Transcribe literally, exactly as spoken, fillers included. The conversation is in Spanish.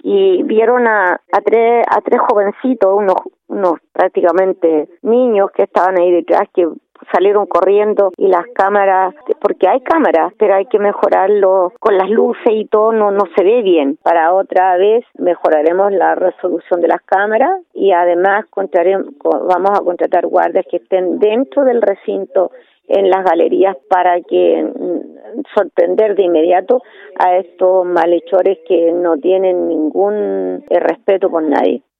y vieron a, a tres a tres jovencitos, unos unos prácticamente niños que estaban ahí detrás, que salieron corriendo, y las cámaras, porque hay cámaras, pero hay que mejorarlo con las luces y todo, no no se ve bien. Para otra vez mejoraremos la resolución de las cámaras y además contraremos, vamos a contratar guardias que estén dentro del recinto, en las galerías, para que mm, sorprender de inmediato a estos malhechores que no tienen ningún eh, respeto por nadie.